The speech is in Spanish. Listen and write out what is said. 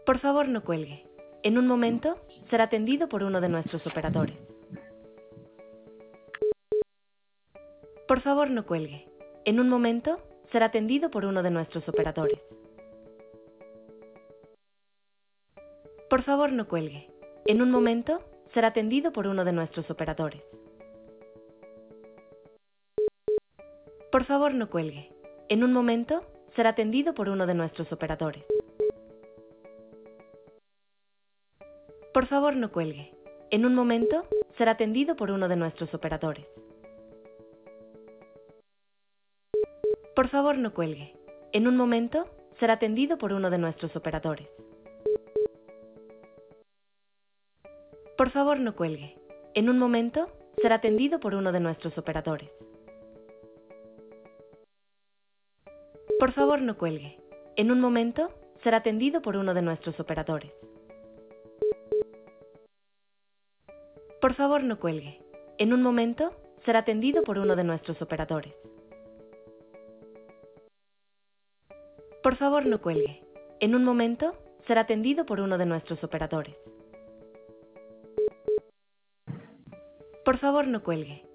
Por favor, no cuelgue. En un momento, será atendido por uno de nuestros operadores. Por favor, no cuelgue. En un momento, será atendido por uno de nuestros operadores. Por favor, no cuelgue. En un momento, será atendido por uno de nuestros operadores. Por favor, no cuelgue. En un momento, será atendido por uno de nuestros operadores. Por favor, no cuelgue. En un momento, será atendido por uno de nuestros operadores. Por favor, no cuelgue. En un momento, será atendido por uno de nuestros operadores. Por favor, no cuelgue. En un momento, será atendido por uno de nuestros operadores. Por favor, no cuelgue. En un momento, será atendido por uno de nuestros operadores. Por favor, no cuelgue. En un momento, será atendido por uno de nuestros operadores. Por favor, no cuelgue. En un momento, será atendido por uno de nuestros operadores. Por favor, no cuelgue.